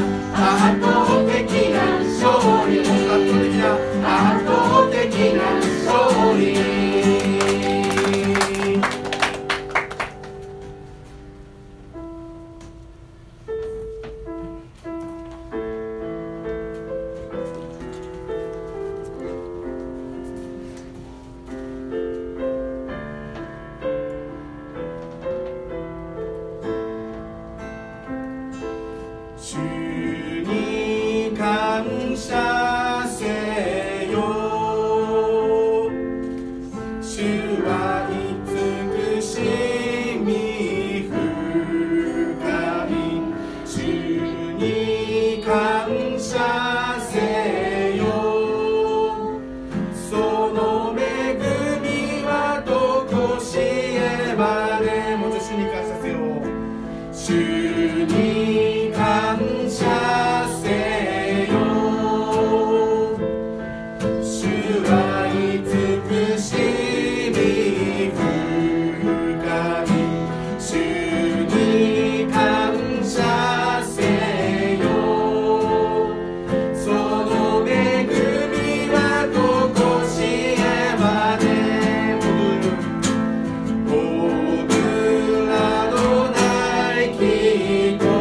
圧倒的な勝利、圧倒的な勝利。主に感謝せよ。主は慈しみ深い。主に感謝せよ。その恵みはとこしえまで。もう主に感謝せよ。主に感謝せよ。主は慈しみ深い。主に感謝せよ。その恵みはとこしえまで。僕らのないきと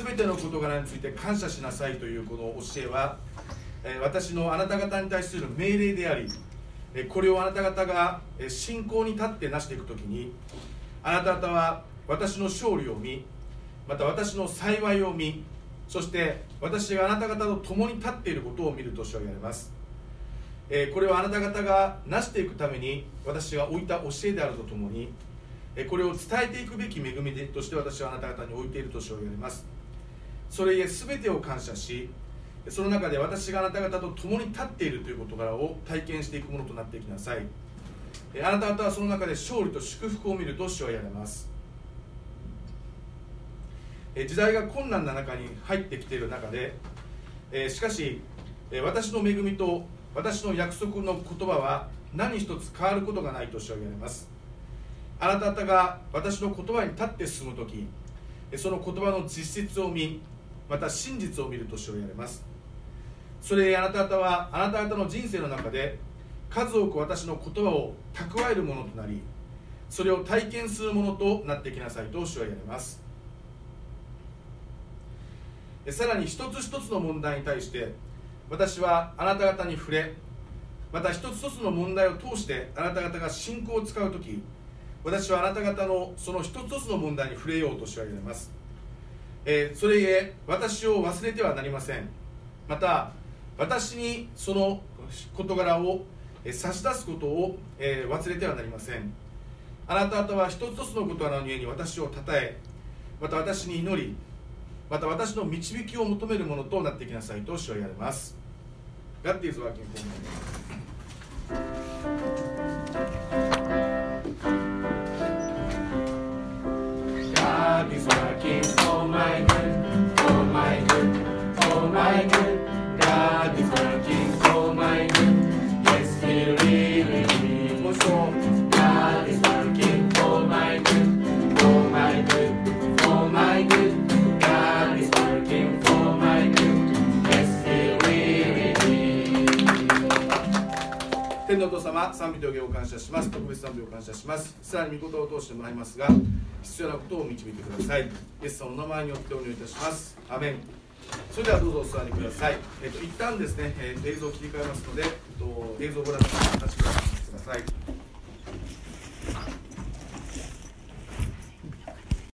べての事柄について感謝しなさいというこの教えは、私のあなた方に対する命令であり、これをあなた方が信仰に立ってなしていくときに、あなた方は私の勝利を見、また私の幸いを見、そして私があなた方と共に立っていることを見ると主は言われます。これはあなた方がなしていくために私が置いた教えであるとともに、これを伝えていくべき恵みとして私はあなた方に置いていると主は言われます。それゆえ全てを感謝し、その中で私があなた方と共に立っているという事柄を体験していくものとなっていきなさい。あなた方はその中で勝利と祝福を見ると主は言われます。時代が困難な中に入ってきている中で、しかし私の恵みと私の約束の言葉は何一つ変わることがないと主は言われます。あなた方が私の言葉に立って進むとき、その言葉の実質を見、また真実を見ると主は言われます。それであなた方はあなた方の人生の中で数多く私の言葉を蓄えるものとなり、それを体験するものとなってきなさいと主は言われます。さらに一つ一つの問題に対して私はあなた方に触れ、また一つ一つの問題を通してあなた方が信仰を使うとき、私はあなた方のその一つ一つの問題に触れようと主は言われます。それゆえ私を忘れてはなりません。また私にその事柄を差し出すことを忘れてはなりません。あなた方は一つ一つの事柄のゆえに私をたたえ、また私に祈り、また私の導きを求めるものとなっていきなさいと主は言われます。God is working for me. God is working for my good, for my good, for my good. God is working for my good. Yes, He really is. もう一度。God is working for my good, for my good, for my good.God is working for my good. Yes, He really is. 天のお父様、賛美と敬を感謝します。特別賛美を感謝します。さらに御言葉を通してもらいますが、必要なことを導いてください。イエス様の名前によってお祈りいたします。アメン。それではどうぞお座りください。一旦ですね、映像を切り替えますので、映像をご覧になってください。